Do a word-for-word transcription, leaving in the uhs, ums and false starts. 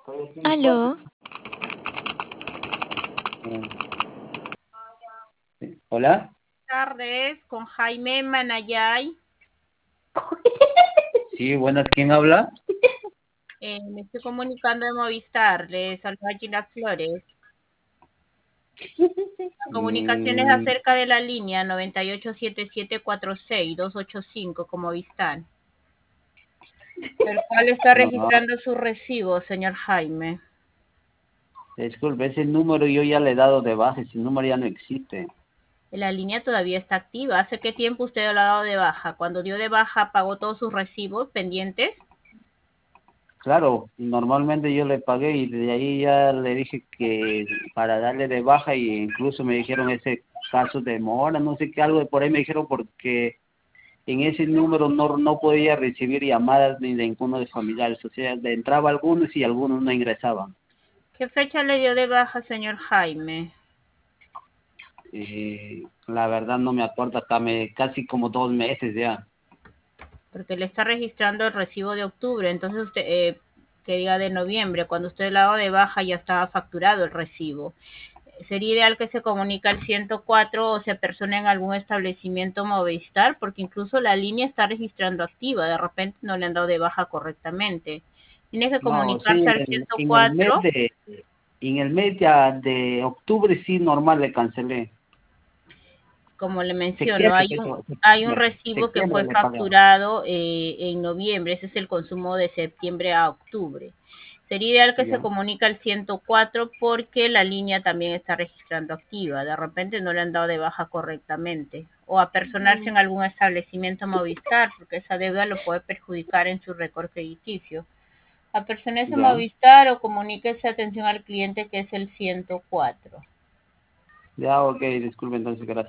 Aló, Hola. Tardes con Jaime Manayay. Sí, buenas, ¿quién habla? Eh, me estoy comunicando de Movistar, le saluda Gina Flores. La comunicación es Mm, acerca de la línea noventa y ocho siete siete cuatro seis dos ocho cinco con Movistar, el cual está no, registrando su recibo, señor Jaime. disculpe, ese número yo ya le he dado de baja, ese número ya no existe. La línea todavía está activa. ¿Hace qué tiempo usted lo ha dado de baja? Cuando dio de baja, ¿pagó todos sus recibos pendientes? Claro, normalmente yo le pagué y de ahí ya le dije que para darle de baja y incluso me dijeron ese caso de mora, no sé qué, algo de por ahí me dijeron porque en ese número no, no podía recibir llamadas ni de ninguno de familiares, o sea, le entraba algunos y algunos no ingresaban. ¿Qué fecha le dio de baja, señor Jaime? Eh, la verdad no me acuerdo, acá me, casi como dos meses ya. Porque le está registrando el recibo de octubre, entonces usted, eh, que diga de noviembre, cuando usted la dado de baja ya estaba facturado el recibo. Sería ideal que se comunique al ciento cuatro o se persone en algún establecimiento Movistar, porque incluso la línea está registrando activa, de repente no le han dado de baja correctamente. Tiene que No, sí, comunicarse al en el, ciento en el mes cuatro. de, en el mes ya de octubre sí normal le cancelé. Como le menciono, Septiembre, hay un, perdón, hay un septiembre, recibo que septiembre fue le pagué. facturado eh, en noviembre, ese es el consumo de septiembre a octubre. Sería ideal que se Ya, comunique al ciento cuatro porque la línea también está registrando activa. De repente no le han dado de baja correctamente. O a personarse en algún establecimiento Movistar, porque esa deuda lo puede perjudicar en su récord crediticio. A personarse en ya, Movistar o comuníquese atención al cliente que es el ciento cuatro. ya, ok, disculpe entonces, gracias.